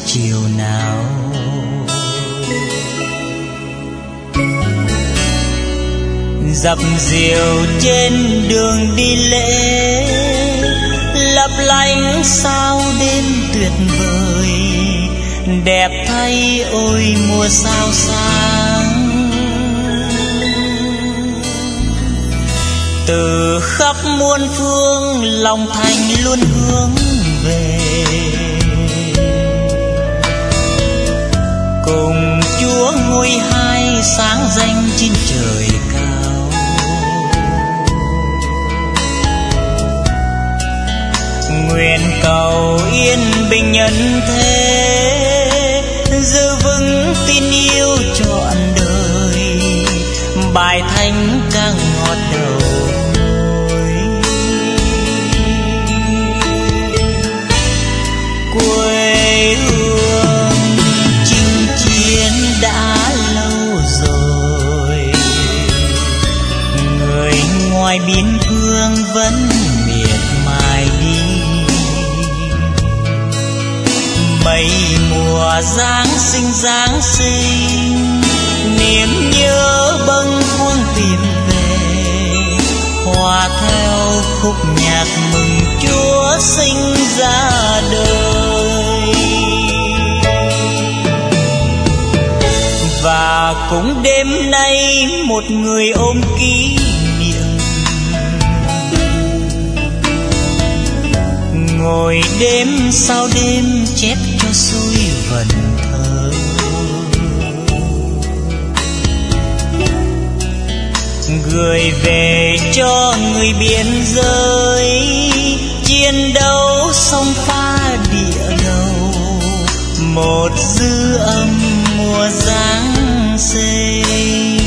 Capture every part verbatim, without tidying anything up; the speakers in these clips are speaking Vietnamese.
chiều nào. Dập dìu trên đường đi lễ, lấp lánh sao đêm tuyệt vời, đẹp thay ôi mùa sao sáng. Từ khắp muôn phương lòng thành luôn hướng về, cùng Chúa ngôi hai sáng danh trên trời cao. Nguyện cầu yên bình nhân thế, giữ vững tin yêu trọn đời, bài thánh ca ngọt đầu. Quê hương chinh chiến đã lâu rồi, người ngoài biên cương vẫn miệt mài đi. Mấy mùa Giáng sinh Giáng sinh, niềm nhớ bâng khuâng tìm về, hòa theo khúc nhạc mừng Chúa sinh ra đời. Và cũng đêm nay một người ôm kỷ niệm, ngồi đêm sau đêm chép cho xuôi vần thơ. Gửi về cho người biên giới, chiến đấu sông pha địa đầu, một dư âm mùa Giáng sinh.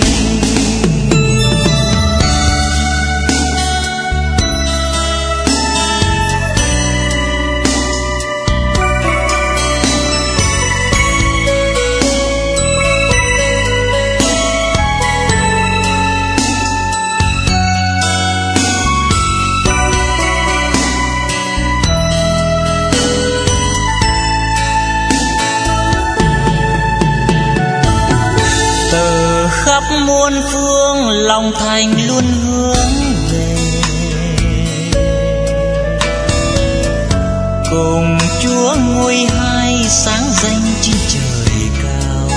Khắp muôn phương lòng thành luôn hướng về, cùng Chúa ngôi hai sáng danh trên trời cao.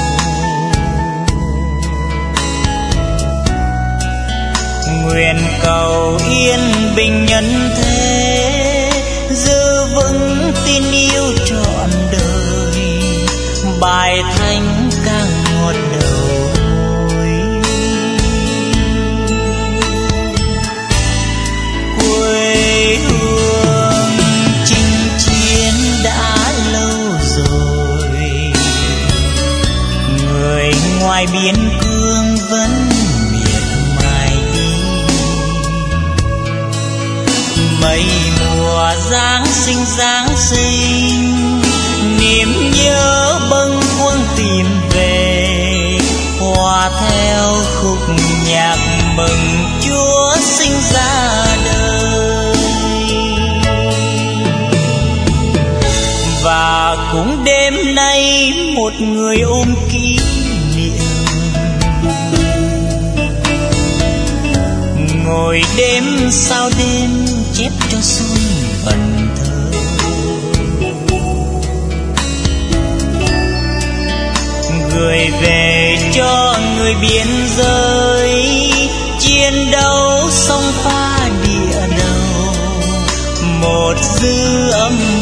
Nguyện cầu yên bình nhân thế, giữ vững tin yêu trọn đời, bài thánh ca ngọt đầu. Quê hương chinh chiến đã lâu rồi, người ngoài biên cương vẫn miệt mài đi. Mấy mùa Giáng sinh Giáng sinh, niềm nhớ bâng khuâng tìm về, hòa theo khúc nhạc mừng Chúa sinh ra đời. Và cũng đêm nay một người ôm kỷ niệm, ngồi đêm sau đêm chép cho xuôi vần thơ. Gửi về cho người biên giới, chiến đấu sông pha địa đầu, một dư âm